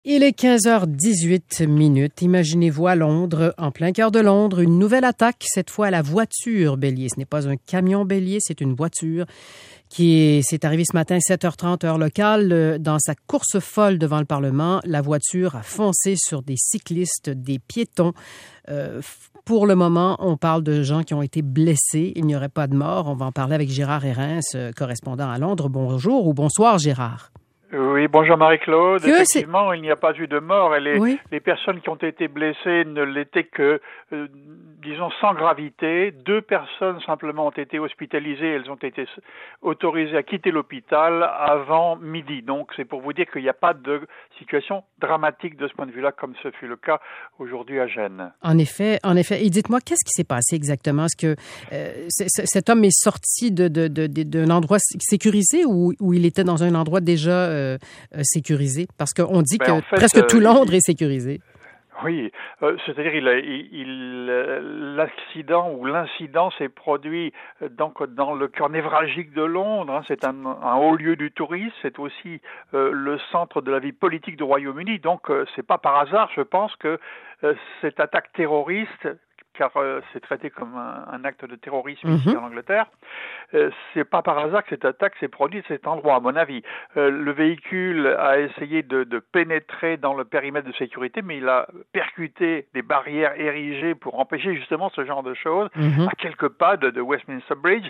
Il est 15h18. Imaginez-vous à Londres, en plein cœur de Londres, une nouvelle attaque, cette fois à la voiture bélier. Ce n'est pas un camion bélier, c'est une voiture c'est arrivé ce matin 7h30 heure locale. Dans sa course folle devant le Parlement, la voiture a foncé sur des cyclistes, des piétons. Pour le moment, on parle de gens qui ont été blessés. Il n'y aurait pas de mort. On va en parler avec Gérard Hérens, correspondant à Londres. Bonjour ou bonsoir, Gérard. Oui, bonjour Marie-Claude. Effectivement, il n'y a pas eu de mort et les personnes qui ont été blessées ne l'étaient que, disons, sans gravité. 2 personnes simplement ont été hospitalisées. Elles ont été autorisées à quitter l'hôpital avant midi. Donc, c'est pour vous dire qu'il n'y a pas de situation dramatique de ce point de vue-là, comme ce fut le cas aujourd'hui à Gênes. En effet. Et dites-moi, qu'est-ce qui s'est passé exactement? Est-ce que cet homme est sorti d'un endroit sécurisé ou il était dans un endroit déjà sécurisé? Parce qu'on dit que presque tout Londres est sécurisé. Oui, c'est-à-dire l'incident s'est produit donc dans le cœur névralgique de Londres. C'est un haut lieu du tourisme, c'est aussi le centre de la vie politique du Royaume-Uni. Donc c'est pas par hasard, je pense, que cette attaque terroriste, car c'est traité comme un acte de terrorisme ici en Angleterre. C'est pas par hasard que cette attaque s'est produite à cet endroit, à mon avis. Le véhicule a essayé de pénétrer dans le périmètre de sécurité, mais il a percuté des barrières érigées pour empêcher justement ce genre de choses, à quelques pas de Westminster Bridge,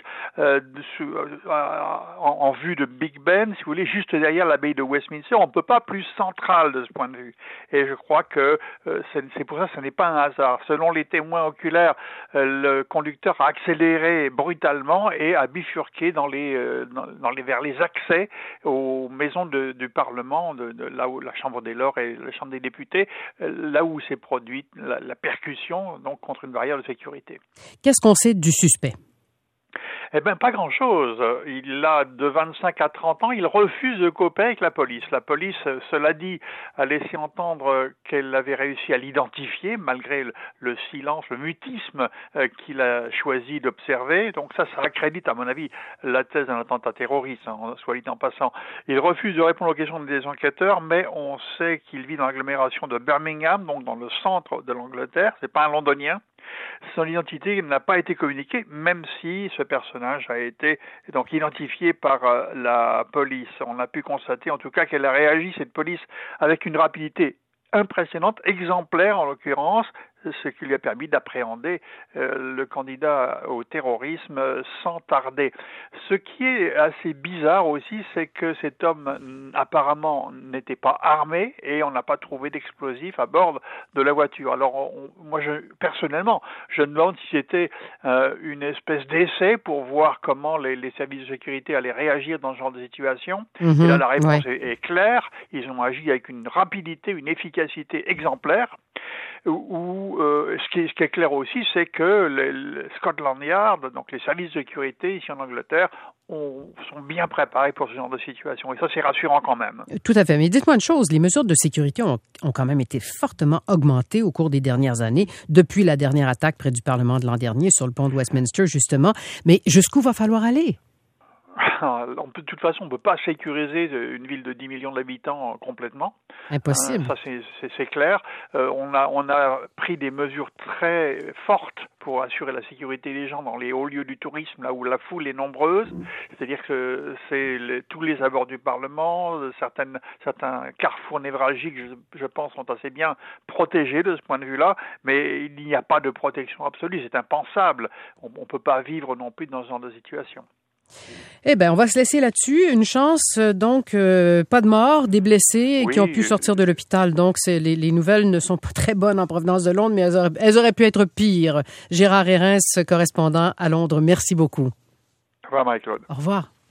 en vue de Big Ben, si vous voulez, juste derrière l'abbaye de Westminster. On ne peut pas plus central de ce point de vue. Et je crois que c'est pour ça que ce n'est pas un hasard. Selon les témoins oculaire, le conducteur a accéléré brutalement et a bifurqué vers les accès aux maisons du Parlement, de là où la Chambre des Lords et la Chambre des députés, là où s'est produite la percussion donc contre une barrière de sécurité. Qu'est-ce qu'on sait du suspect? Eh bien, pas grand-chose. Il a de 25 à 30 ans. Il refuse de coopérer avec la police. La police, cela dit, a laissé entendre qu'elle avait réussi à l'identifier, malgré le silence, le mutisme qu'il a choisi d'observer. Donc ça accrédite, à mon avis, la thèse d'un attentat terroriste, soit dit en passant. Il refuse de répondre aux questions des enquêteurs, mais on sait qu'il vit dans l'agglomération de Birmingham, donc dans le centre de l'Angleterre. C'est pas un Londonien. Son identité n'a pas été communiquée, même si ce personnage a été donc identifié par la police. On a pu constater en tout cas qu'elle a réagi, cette police, avec une rapidité impressionnante, exemplaire en l'occurrence, ce qui lui a permis d'appréhender le candidat au terrorisme sans tarder. Ce qui est assez bizarre aussi, c'est que cet homme apparemment n'était pas armé et on n'a pas trouvé d'explosifs à bord de la voiture. Alors personnellement, je me demande si c'était une espèce d'essai pour voir comment les services de sécurité allaient réagir dans ce genre de situation. Et là, la réponse est claire. Ils ont agi avec une rapidité, une efficacité exemplaire. Ce qui est clair aussi, c'est que le Scotland Yard, donc les services de sécurité ici en Angleterre, sont bien préparés pour ce genre de situation. Et ça, c'est rassurant quand même. Tout à fait. Mais dites-moi une chose, les mesures de sécurité ont quand même été fortement augmentées au cours des dernières années, depuis la dernière attaque près du Parlement de l'an dernier sur le pont de Westminster, justement. Mais jusqu'où va falloir aller? De toute façon, on ne peut pas sécuriser une ville de 10 millions d'habitants complètement. Impossible. Ça, c'est clair. On a pris des mesures très fortes pour assurer la sécurité des gens dans les hauts lieux du tourisme, là où la foule est nombreuse. C'est-à-dire que tous les abords du Parlement, certains carrefours névralgiques, je pense, sont assez bien protégés de ce point de vue-là, mais il n'y a pas de protection absolue. C'est impensable. On ne peut pas vivre non plus dans ce genre de situation. Eh bien, on va se laisser là-dessus. Une chance, donc, pas de morts, des blessés qui ont pu sortir de l'hôpital. Donc, les nouvelles ne sont pas très bonnes en provenance de Londres, mais elles auraient pu être pires. Gérard Hérens, correspondant à Londres, merci beaucoup. Au revoir, Marie-Claude. Au revoir.